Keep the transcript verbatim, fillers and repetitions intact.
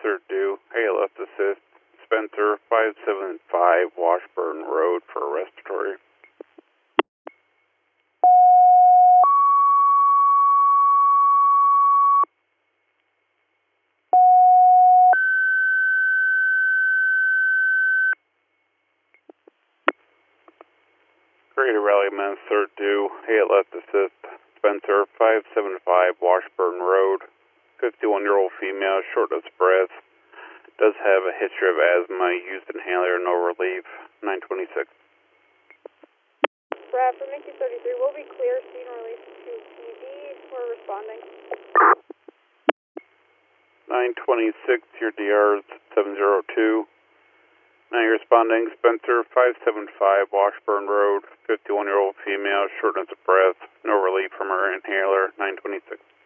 third due, A L F assist, Spencer, five seven five Washburn Road for respiratory. Greater Rally Man, third due, A L F assist, Spencer, five seven five Washburn Road, fifty-one-year-old female, shortness of breath, does have a history of asthma, used inhaler, no relief, nine twenty-six. Brad, for Mickey thirty-three, we'll be clear, scene release to P D, we're responding. nine twenty-six, your D R is seven zero two. Now you're responding, Spencer, five seven five Washburn Road, fifty-one-year-old female, shortness of breath, no relief from her inhaler, nine twenty-six.